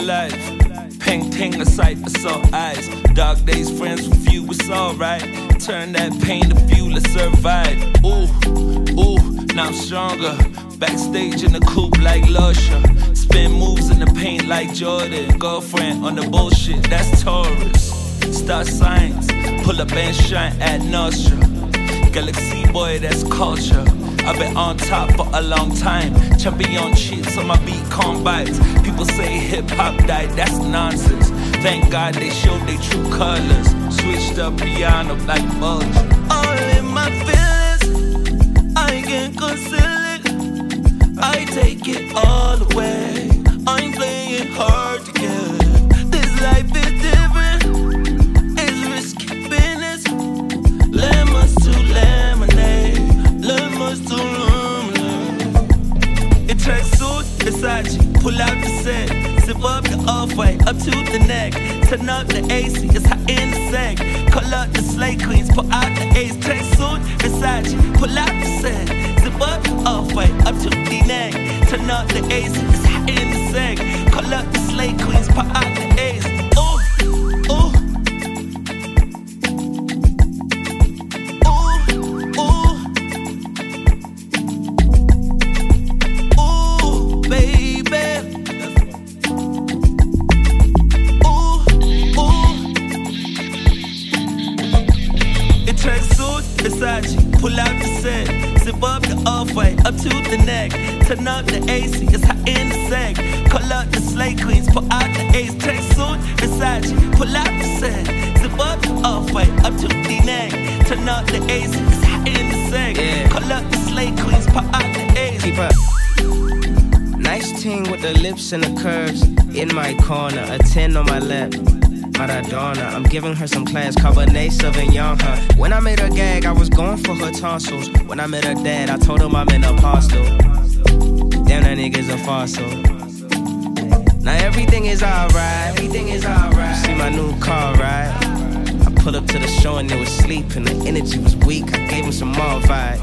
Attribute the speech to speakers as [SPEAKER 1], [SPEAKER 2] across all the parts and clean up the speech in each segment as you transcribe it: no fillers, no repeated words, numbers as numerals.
[SPEAKER 1] life. Pink ting, a sight for sore eyes. Dark days, friends with you, it's alright. Turn that pain to fuel to survive. Ooh, now I'm stronger. Backstage in the coupe like Lusher. Spin moves in the paint like Jordan. Girlfriend on the bullshit, that's Taurus. Star signs, pull up and shine at Nostra. Galaxy boy, that's culture. I've been on top for a long time. Champion cheats on my beat combines. People say hip-hop died, that's nonsense. Thank God they showed their true colors. Switched up piano like Vulture. All in my feelings, I can't conceal it. I take it all away. I'm playing hard to get. This life is different. It's risky business. Lemons to lemonade. Lemons to lemonade. It tracksuit, Versace. Pull out the set. Zip up the off-white up to the neck. Turn up the AC, it's hot in the sack. Call up the slay queens, pull out the ace. Tracksuit, Versace. Pull out the set. Zip up the off-white up to the neck. Turn up the AC, it's hot in the sack. Call up the slay queens, pull out the ace. Ooh, ooh. Versace, pull out the set. Zip up the off-white up to the neck. Turn up the AC, it's hot in the sack. Call up the slay queens, pull out the ace. Tracksuit, Versace, pull out the set. Zip up the off-white up to the neck. Turn up the AC, it's hot in the sack. Call up the slay queens, pull out the ace.
[SPEAKER 2] Keep up. Nice ting with the lips and the curves. In my corner, a 10 on my lap. Maradona, I'm giving her some class, Cabernet Sauvignon, huh? When I made her gag, I was going for her tonsils. When I met her dad, I told him I'm an apostle. Damn, that nigga's a fossil. Now everything is alright, everything is alright. See my new car, right? I pulled up to the show and they was sleeping. The energy was weak, I gave him some more vibe.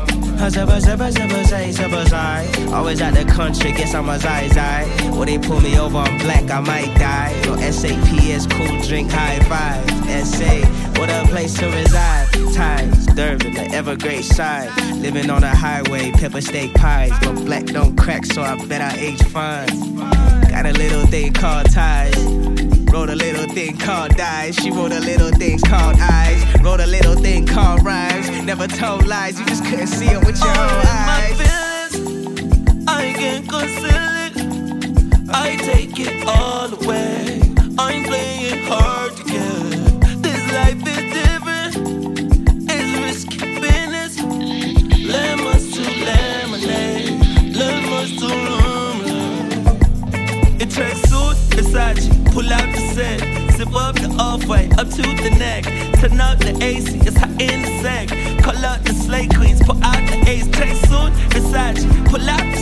[SPEAKER 2] Always out the country, guess I'm a zai. Or they pull me over, I'm black, I might die. No SAPS, cool drink, high five. SA, what a place to reside. Ties, Durban, the Evergreen side. Living on a highway, pepper steak pies. But black don't crack, so I bet I age fine. Got a little thing called ties. Wrote a little thing called dies. She wrote a little thing called eyes. Wrote a little thing called rhymes. Never told lies, you just couldn't see it with your own eyes.
[SPEAKER 1] My feelings, I can't conceal it. I take it all away. I'm playing hard to get. This life is different. It's risky business. Lemons to lemonade. Lemons to lemonade. It tracksuit, Versace. Pull out the set. Zip up the off-white up to the neck. Turn up the AC, it's hot in the sack. Call up the slay queens, pull out the ace. Tracksuit, Versace. Pull out the